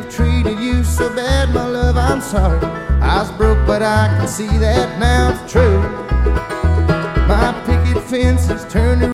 have treated you so bad, my love, I'm sorry. I was broke, but I can see that now it's true. My picket fence has turned